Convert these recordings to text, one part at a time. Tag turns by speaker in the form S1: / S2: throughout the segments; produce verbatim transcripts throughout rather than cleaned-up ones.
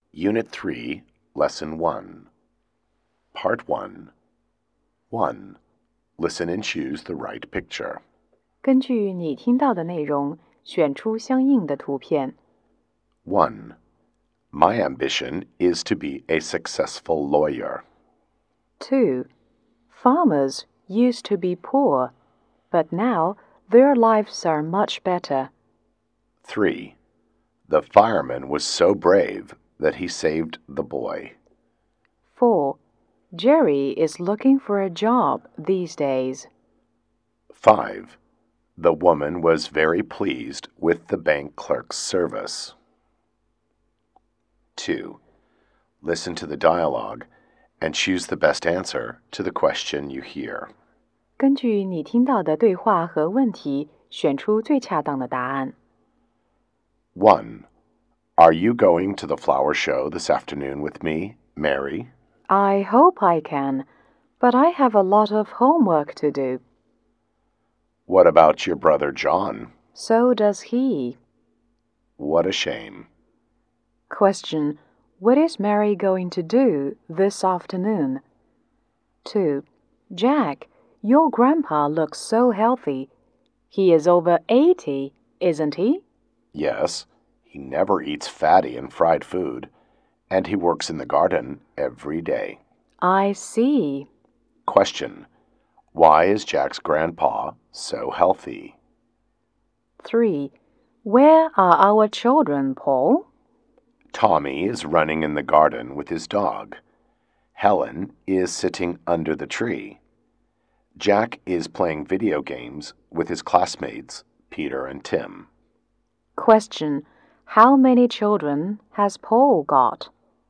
S1: Unit three, Lesson one. Part one. one. Listen and choose the right picture.
S2: 根据你听到的内容，选出相应的图片。
S1: one. My ambition is to be a successful lawyer.
S2: two. Farmers used to be poor, but now their lives are much better.
S1: three. The fireman was so brave that he saved the boy.
S2: four. Jerry is looking for a job these days.
S1: five. The woman was very pleased with the bank clerk's service. two. Listen to the dialogue and choose the best answer to the question you hear.
S2: 根据你听到的对话和问题，选出最恰当的答案。
S1: one. Are you going to the flower show this afternoon with me, Mary?
S2: I hope I can, but I have a lot of homework to do.
S1: What about your brother John?
S2: So does he.
S1: What a shame.
S2: Question. What is Mary going to do this afternoon? two. Jack, your grandpa looks so healthy. He is over eighty, isn't he?
S1: Yes, he never eats fatty and fried food, and he works in the garden every day.
S2: I see.
S1: Question. Why is Jack's grandpa so healthy?
S2: three. Where are our children, Paul?
S1: Tommy is running in the garden with his dog. Helen is sitting under the tree. Jack is playing video games with his classmates, Peter and Tim.
S2: Question. How many children has Paul got?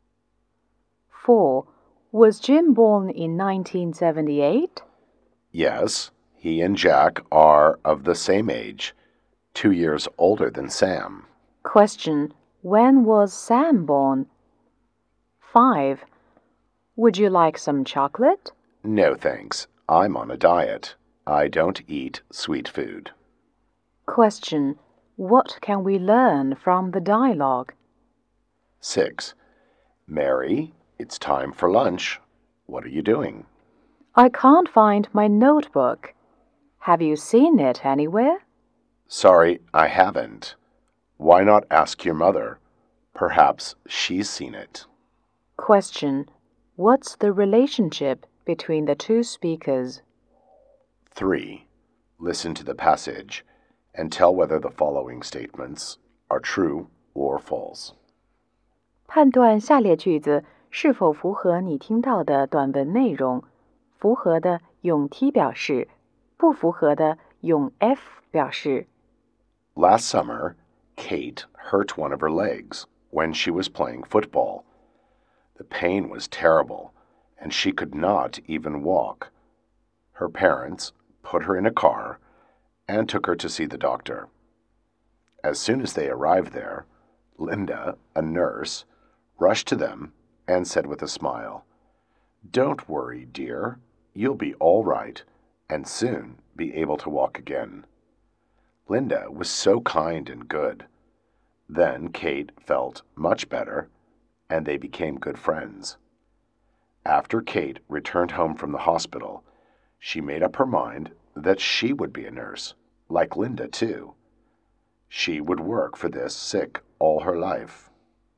S2: four. Was Jim born in nineteen seventy-eight?
S1: Yes, he and Jack are of the same age, two years older than Sam.
S2: Question. When was Sam born? five. Would you like some chocolate?
S1: No, thanks. I'm on a diet. I don't eat sweet food.
S2: Question. What can we learn from the dialogue?
S1: six. Mary, it's time for lunch. What are you doing?
S2: I can't find my notebook. Have you seen it anywhere?
S1: Sorry, I haven't. Why not ask your mother? Perhaps she's seen it.
S2: Question. What's the relationship between the two speakers?
S1: three. Listen to the passage and tell whether the following statements are true or false.
S2: 判断下列句子是否符合你听到的短文内容。符合的用 T 表示，不符合的用 F 表示。
S1: Last summer, Kate hurt one of her legs when she was playing football. The pain was terrible, and she could not even walk. Her parents put her in a car and took her to see the doctor. As soon as they arrived there, Linda, a nurse, rushed to them and said with a smile, "Don't worry, dear. You'll be all right and soon be able to walk again." Linda was so kind and good. Then Kate felt much better, and they became good friends. After Kate returned home from the hospital, she made up her mind that she would be a nurse, like Linda too. She would work for this sick all her life.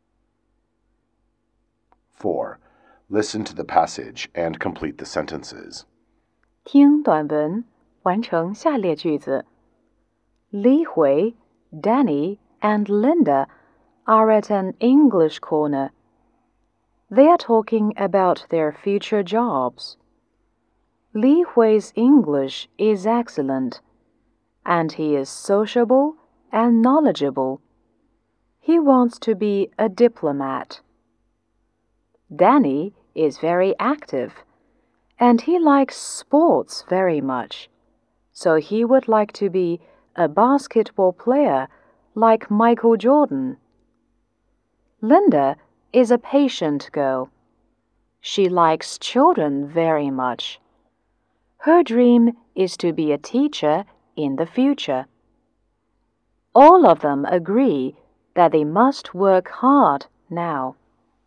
S1: four. Listen to the passage and complete the sentences.
S2: 听短文，完成下列句子。Li Hui, Danny, and Linda are at an English corner. They are talking about their future jobs. Li Hui's English is excellent, and he is sociable and knowledgeable. He wants to be a diplomat. Danny is very active, and he likes sports very much, so he would like to be a basketball player like Michael Jordan. Linda is a patient girl. She likes children very much. Her dream is to be a teacher in the future. All of them agree that they must work hard now.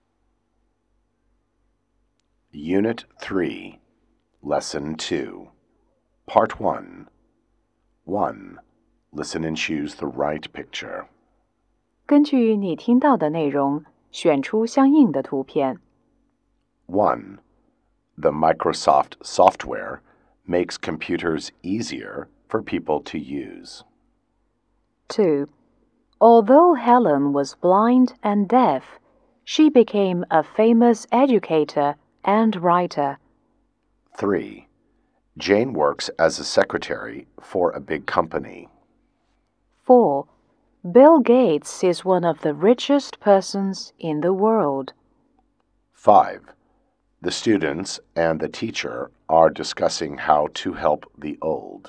S1: Unit three, Lesson two, Part one. one. Listen and choose the right picture.
S2: 根据你听到的内容，选出相应的图片。
S1: one. The Microsoft software makes computers easier for people to use.
S2: two. Although Helen was blind and deaf, she became a famous educator and writer.
S1: three. Jane works as a secretary for a big company.
S2: four. Bill Gates is one of the richest persons in the world.
S1: five. The students and the teacher are discussing how to help the old.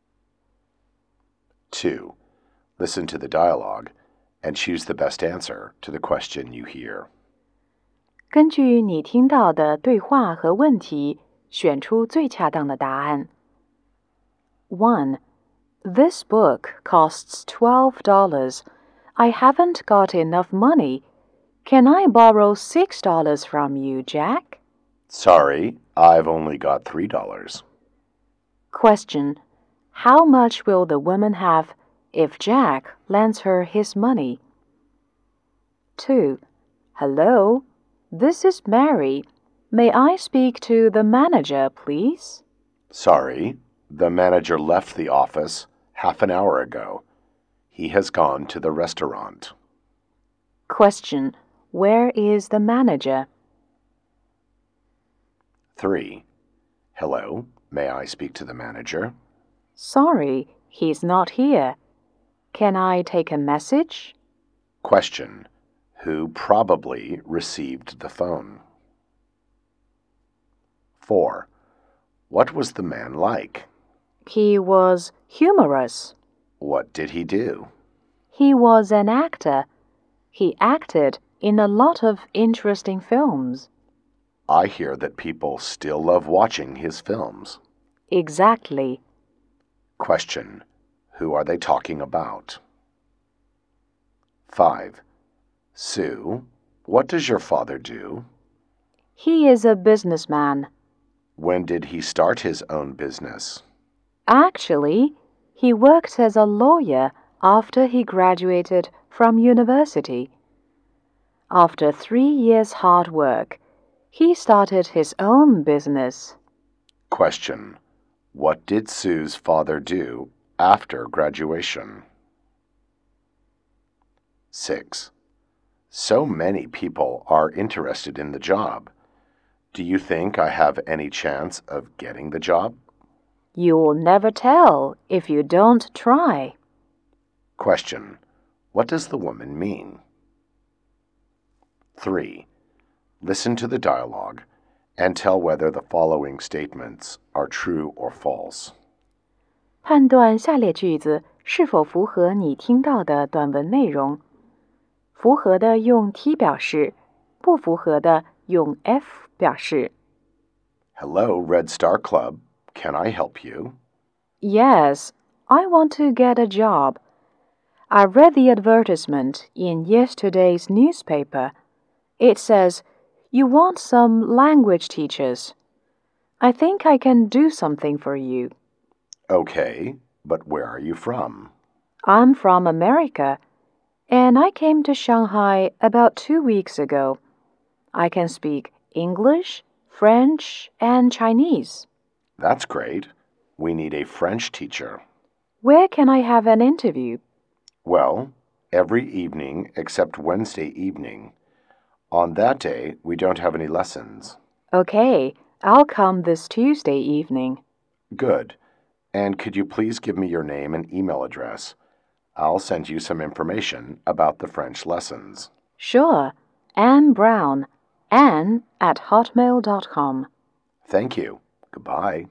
S1: two. Listen to the dialogue and choose the best answer to the question you hear.
S2: 根据你听到的对话和问题，选出最恰当的答案。one. This book costs twelve dollars. I haven't got enough money. Can I borrow six dollars from you, Jack?
S1: Sorry, I've only got three dollars.
S2: Question. How much will the woman have if Jack lends her his money? two. Hello, this is Mary. May I speak to the manager, please?
S1: Sorry, the manager left the office half an hour ago. He has gone to the restaurant.
S2: Question. Where is the manager?
S1: three. Hello, may I speak to the manager?
S2: Sorry, he's not here. Can I take a message?
S1: Question. Who probably received the phone? four. What was the man like?
S2: He was humorous.
S1: What did he do?
S2: He was an actor. He acted in a lot of interesting films.
S1: I hear that people still love watching his films.
S2: Exactly.
S1: Question. Who are they talking about? five. Sue, what does your father do?
S2: He is a businessman.
S1: When did he start his own business?
S2: Actually, he worked as a lawyer after he graduated from university. After three years' hard work, he started his own business.
S1: Question. What did Sue's father do after graduation? six. So many people are interested in the job. Do you think I have any chance of getting the job?
S2: You'll never tell if you don't try.
S1: Question. What does the woman mean? three. Listen to the dialogue and tell whether the following statements are true or false.
S2: 判断下列句子是否符合你听到的短文内容。符合的用 T 表示，不符合的用 F 表示。
S1: Hello, Red Star Club. Can I help you?
S2: Yes, I want to get a job. I read the advertisement in yesterday's newspaper. It says, you want some language teachers. I think I can do something for you.
S1: Okay, but where are you from?
S2: I'm from America, and I came to Shanghai about two weeks ago. I can speak English, French, and Chinese.
S1: That's great. We need a French teacher.
S2: Where can I have an interview?
S1: Well, every evening except Wednesday evening. On that day, we don't have any lessons.
S2: Okay, I'll come this Tuesday evening.
S1: Good. And could you please give me your name and email address? I'll send you some information about the French lessons.
S2: Sure. Anne Brown. Anne at hotmail dot com.
S1: Thank you. Goodbye.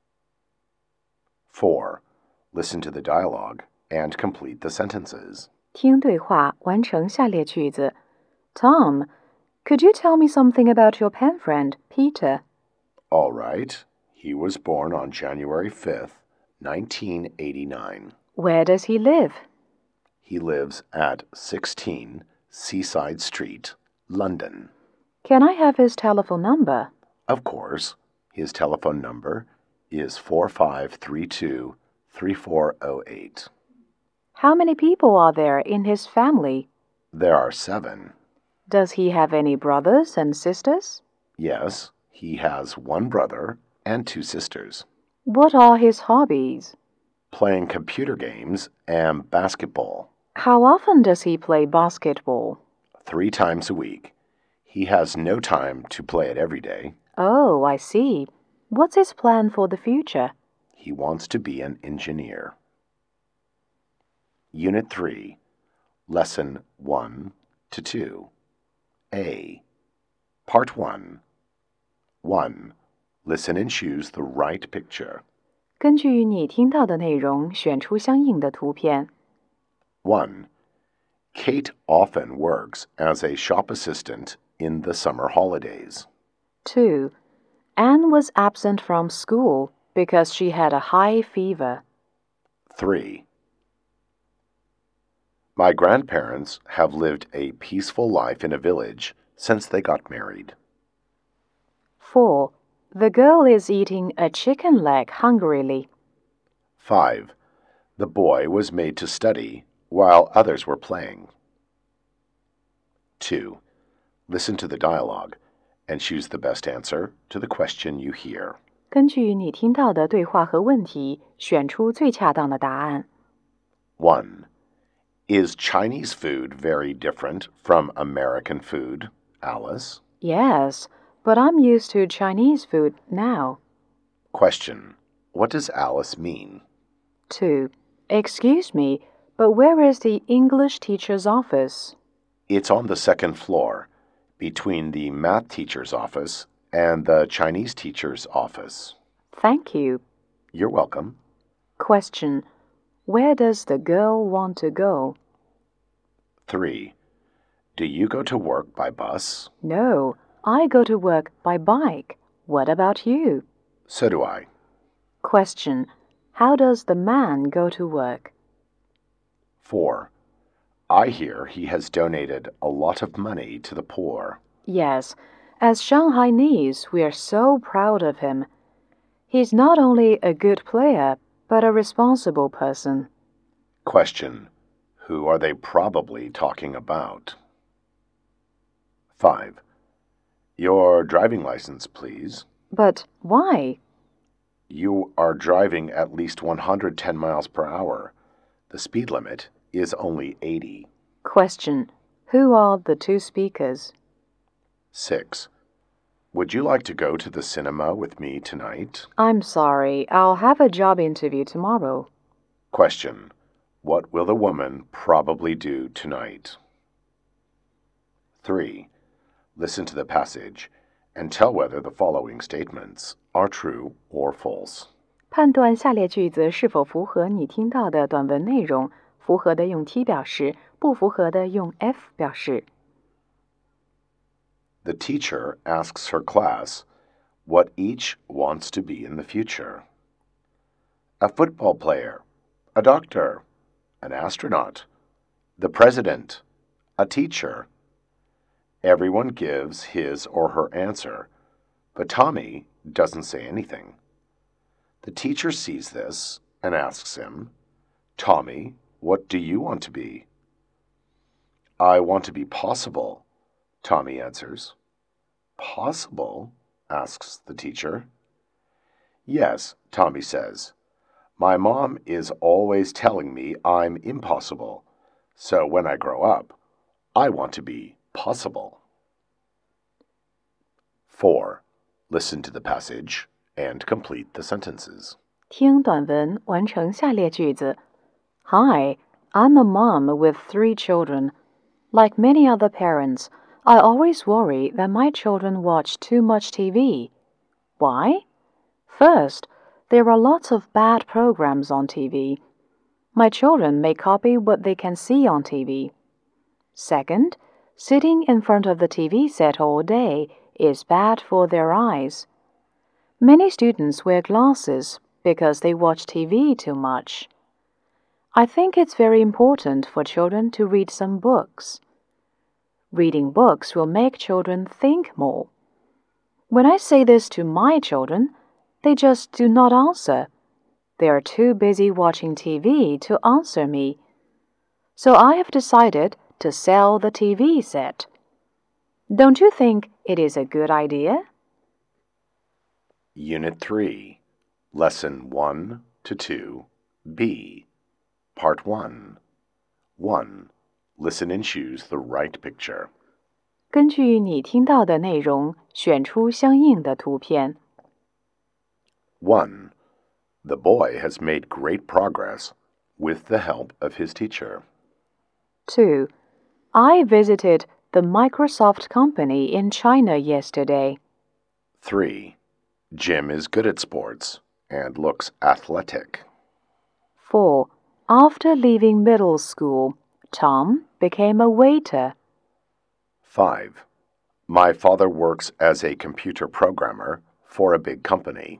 S1: four. Listen to the dialogue and complete the sentences.
S2: 听对话，完成下列句子。Tom, could you tell me something about your pen friend, Peter?
S1: All right. He was born on January fifth, nineteen eighty-nine.
S2: Where does he live?
S1: He lives at sixteen Seaside Street, London.
S2: Can I have his telephone number?
S1: Of course. His telephone number is four five three two, three four zero eight.
S2: How many people are there in his family?
S1: There are seven.
S2: Does he have any brothers and sisters?
S1: Yes, he has one brother and two sisters.
S2: What are his hobbies?
S1: Playing computer games and basketball.
S2: How often does he play basketball?
S1: Three times a week. He has no time to play it every day.
S2: Oh, I see. What's his plan for the future?
S1: He wants to be an engineer. Unit three, Lesson one to two. A. Part one. one. Listen and choose the right picture.
S2: 根据你听到的内容，选出相应的图片。
S1: one. Kate often works as a shop assistant in the summer holidays.
S2: two. Anne was absent from school because she had a high fever.
S1: three. My grandparents have lived a peaceful life in a village since they got married.
S2: four. The girl is eating a chicken leg hungrily.
S1: five. The boy was made to study while others were playing. two. Listen to the dialogue and choose the best answer to the question you hear.
S2: 根据你听到的对话和问题，选出最恰当的答案。
S1: one. Is Chinese food very different from American food, Alice?
S2: Yes, but I'm used to Chinese food now.
S1: Question. What does Alice mean?
S2: two. Excuse me, but where is the English teacher's office?
S1: It's on the second floor, between the math teacher's office and the Chinese teacher's office.
S2: Thank you.
S1: You're welcome.
S2: Question. Where does the girl want to go?
S1: three. Do you go to work by bus?
S2: No, I go to work by bike. What about you?
S1: So do I.
S2: Question. How does the man go to work?
S1: four. I hear he has donated a lot of money to the poor.
S2: Yes, as Shanghainese, we are so proud of him. He's not only a good player, but a responsible person.
S1: Question. Who are they probably talking about? five. Your driving license, please.
S2: But why?
S1: You are driving at least one hundred ten miles per hour. The speed limit is only eighty.
S2: Question. Who are the two speakers?
S1: six. Would you like to go to the cinema with me tonight?
S2: I'm sorry, I'll have a job interview tomorrow.
S1: Question. What will the woman probably do tonight? three. Listen to the passage and tell whether the following statements are true or false.
S2: 判断下列句子是否符合你听到的短文内容，符合的用 T 表示，不符合的用 F 表示。
S1: The teacher asks her class what each wants to be in the future. A football player, a doctor, an astronaut, the president, a teacher. Everyone gives his or her answer, but Tommy doesn't say anything. The teacher sees this and asks him, Tommy, what do you want to be? I want to be possible, Tommy answers. Possible? Asks the teacher. Yes, Tommy says. My mom is always telling me I'm impossible, so when I grow up, I want to be possible. four. Listen to the passage and complete the sentences.
S2: 听短文，完成下列句子。Hi, I'm a mom with three children. Like many other parents, I always worry that my children watch too much T V. Why? First, there are lots of bad programs on T V. My children may copy what they can see on T V. Second, sitting in front of the T V set all day is bad for their eyes. Many students wear glasses because they watch T V too much. I think it's very important for children to read some books. Reading books will make children think more. When I say this to my children, they just do not answer. They are too busy watching T V to answer me. So I have decided to sell the T V set. Don't you think it is a good idea?
S1: Unit three, Lesson one to two, B, Part one. one. Listen and choose the right picture.
S2: 根据你听到的内容，选出相应的图片。
S1: one. The boy has made great progress with the help of his teacher.
S2: two. I visited the Microsoft company in China yesterday.
S1: three. Jim is good at sports and looks athletic.
S2: four. After leaving middle school, Tom became a waiter.
S1: five. My father works as a computer programmer for a big company.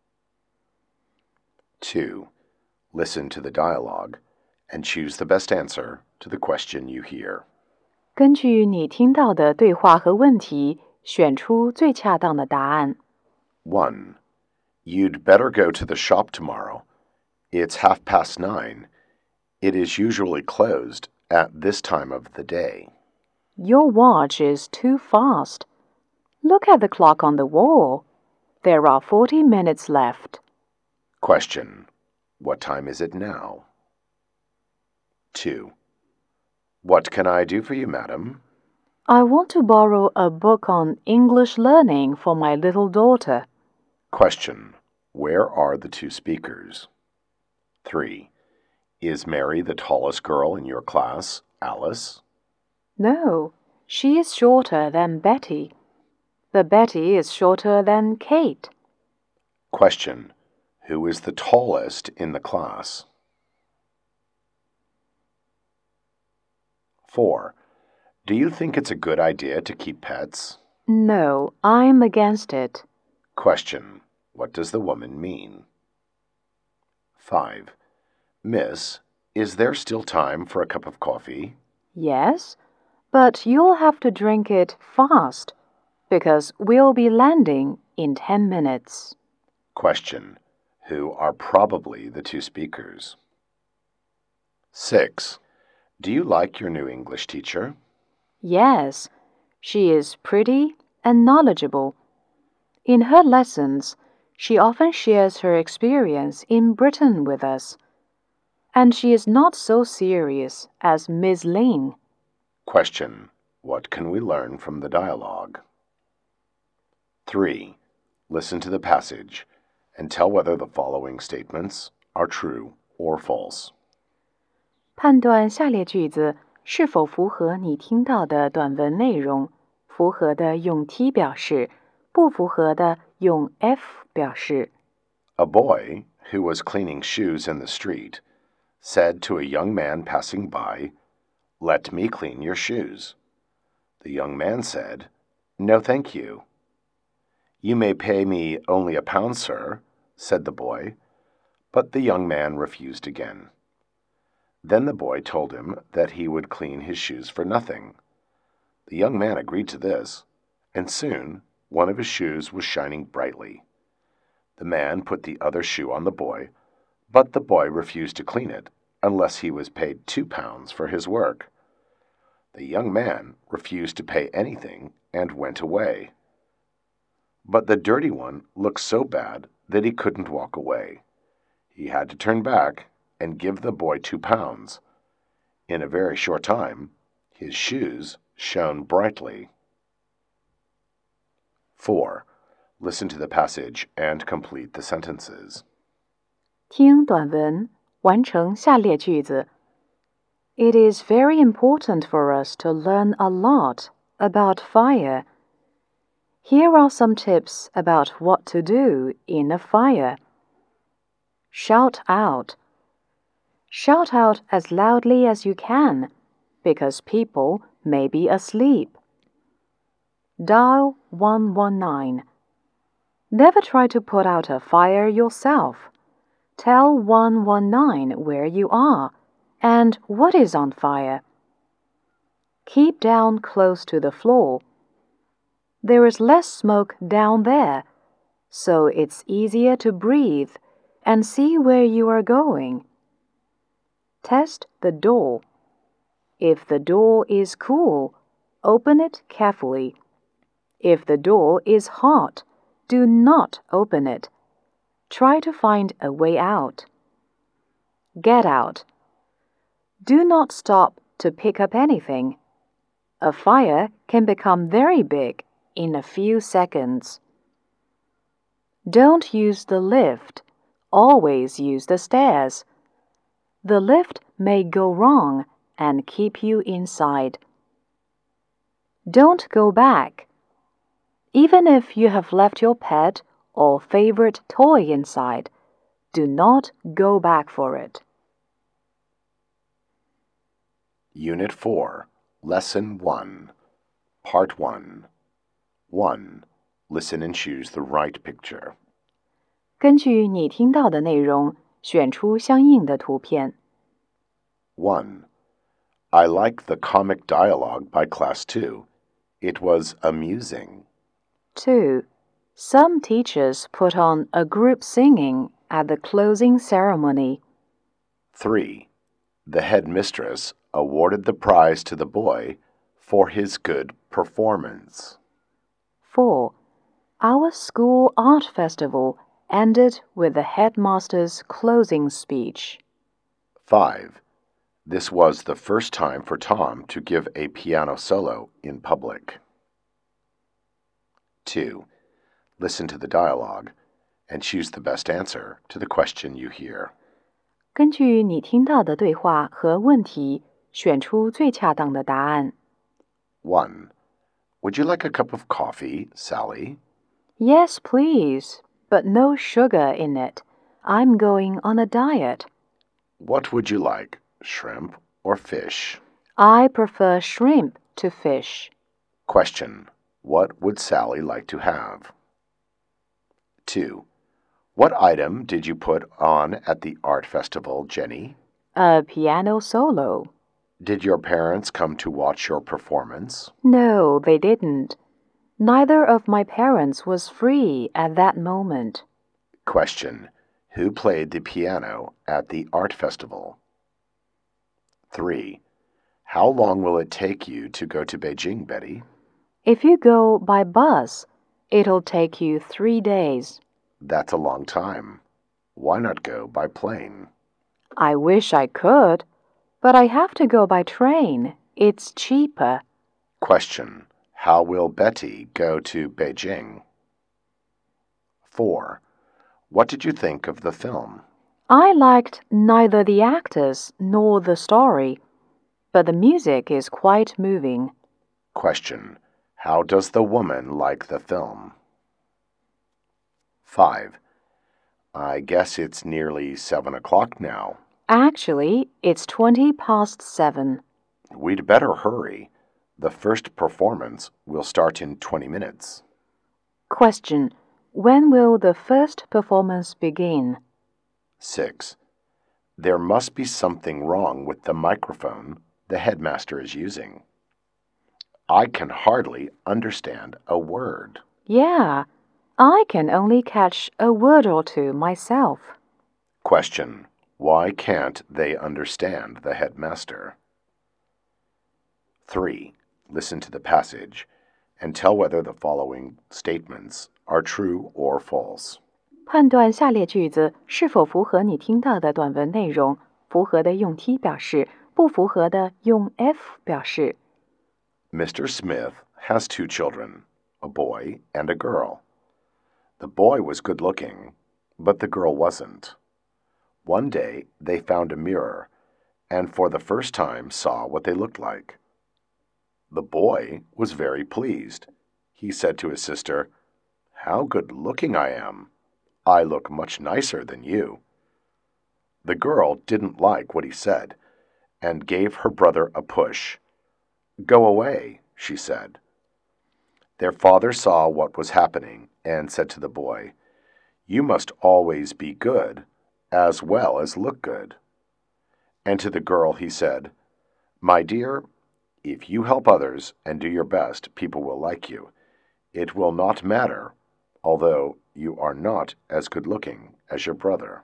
S1: two. Listen to the dialogue and choose the best answer to the question you hear.
S2: 根据你听到的对话和问题，选出最恰当的答案。
S1: one. You'd better go to the shop tomorrow. It's half past nine. It is usually closed at this time of the day.
S2: Your watch is too fast. Look at the clock on the wall. There are forty minutes left.
S1: Question. What time is it now? two. What can I do for you, madam?
S2: I want to borrow a book on English learning for my little daughter.
S1: Question. Where are the two speakers? three. Is Mary the tallest girl in your class, Alice?
S2: No, she is shorter than Betty. But Betty is shorter than Kate.
S1: Question. Who is the tallest in the class? four. Do you think it's a good idea to keep pets?
S2: No, I'm against it.
S1: Question. What does the woman mean? five. Miss, is there still time for a cup of coffee?
S2: Yes, but you'll have to drink it fast, because we'll be landing in ten minutes.
S1: Question. Who are probably the two speakers? six. Do you like your new English teacher?
S2: Yes, she is pretty and knowledgeable. In her lessons, she often shares her experience in Britain with us. And she is not so serious as Miss Lin.
S1: Question. What can we learn from the dialogue? three. Listen to the passage and tell whether the following statements are true or false.
S2: 判断下列句子是否符合你听到的短文内容，符合的用 T 表示，不符合的用 F 表示。
S1: A boy who was cleaning shoes in the street said to a young man passing by, "Let me clean your shoes." The young man said, "No, thank you." "You may pay me only a pound, sir," said the boy, but the young man refused again. Then the boy told him that he would clean his shoes for nothing. The young man agreed to this, and soon one of his shoes was shining brightly. The man put the other shoe on the boy, but the boy refused to clean it unless he was paid two pounds for his work. The young man refused to pay anything and went away. But the dirty one looked so bad that he couldn't walk away. He had to turn back and give the boy two pounds. In a very short time, his shoes shone brightly. four. Listen to the passage and complete the sentences.
S2: 听短文，完成下列句子。It is very important for us to learn a lot about fire. Here are some tips about what to do in a fire. Shout out. Shout out as loudly as you can, because people may be asleep. Dial one one nine. Never try to put out a fire yourself. Tell one one nine where you are and what is on fire. Keep down close to the floor. There is less smoke down there, so it's easier to breathe and see where you are going. Test the door. If the door is cool, open it carefully. If the door is hot, do not open it. Try to find a way out. Get out. Do not stop to pick up anything. A fire can become very big in a few seconds. Don't use the lift. Always use the stairs. The lift may go wrong and keep you inside. Don't go back. Even if you have left your pet or favorite toy inside, do not go back for it.
S1: Unit four, Lesson one, Part one. one. Listen and choose the right picture.
S2: 根据你听到的内容，选出相应的图片。
S1: one. I like the comic dialogue by Class two. It was amusing.
S2: two. Some teachers put on a group singing at the closing ceremony.
S1: three. The headmistress awarded the prize to the boy for his good performance.
S2: four. Our school art festival ended with the headmaster's closing speech.
S1: five. This was the first time for Tom to give a piano solo in public. two. Listen to the dialogue and choose the best answer to the question you hear.
S2: 根据你听到的对话和问题，选出最恰当的答案。
S1: one. Would you like a cup of coffee, Sally?
S2: Yes, please, but no sugar in it. I'm going on a diet.
S1: What would you like, shrimp or fish?
S2: I prefer shrimp to fish.
S1: Question. What would Sally like to have? two. What item did you put on at the art festival, Jenny?
S2: A piano solo.
S1: Did your parents come to watch your performance?
S2: No, they didn't. Neither of my parents was free at that moment.
S1: Question. Who played the piano at the art festival? three. How long will it take you to go to Beijing, Betty?
S2: If you go by bus, it'll take you three days.
S1: That's a long time. Why not go by plane?
S2: I wish I could, but I have to go by train. It's cheaper.
S1: Question. How will Betty go to Beijing? four. What did you think of the film?
S2: I liked neither the actors nor the story, but the music is quite moving.
S1: Question. How does the woman like the film? five. I guess it's nearly seven o'clock now.
S2: Actually, it's twenty past seven.
S1: We'd better hurry. The first performance will start in twenty minutes.
S2: Question. When will the first performance begin?
S1: six. There must be something wrong with the microphone the headmaster is using. I can hardly understand a word.
S2: Yeah, I can only catch a word or two myself.
S1: Question. Why can't they understand the headmaster? three. Listen to the passage and tell whether the following statements are true or false.
S2: 判断下列句子是否符合你听到的短文内容，符合的用 T 表示，不符合的用 F 表示。
S1: Mister Smith has two children, a boy and a girl. The boy was good-looking, but the girl wasn't. One day they found a mirror and for the first time saw what they looked like. The boy was very pleased. He said to his sister, "How good-looking I am. I look much nicer than you." The girl didn't like what he said and gave her brother a push. "Go away," she said. Their father saw what was happening and said to the boy, "You must always be good, as well as look good." And to the girl he said, "My dear, if you help others and do your best, people will like you. It will not matter, although you are not as good-looking as your brother.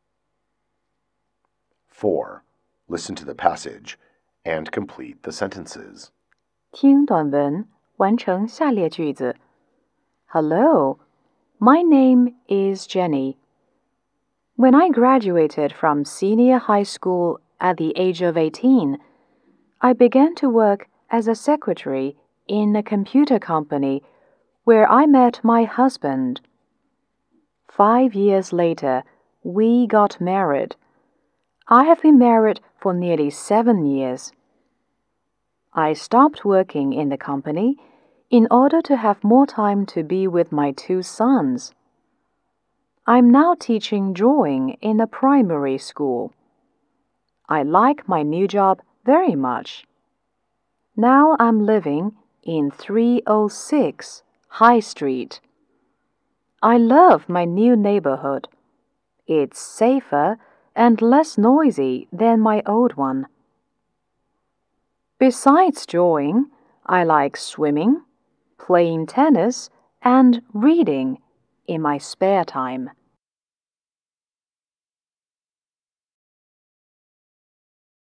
S1: four. Listen to the passage and complete the sentences.
S2: 听短文，完成下列句子。Hello, my name is Jenny. When I graduated from senior high school at the age of eighteen, I began to work as a secretary in a computer company where I met my husband. Five years later, we got married. I have been married for nearly seven years. I stopped working in the company in order to have more time to be with my two sons. I'm now teaching drawing in a primary school. I like my new job very much. Now I'm living in three oh six High Street. I love my new neighborhood. It's safer and less noisy than my old one. Besides drawing, I like swimming, playing tennis, and reading in my spare time.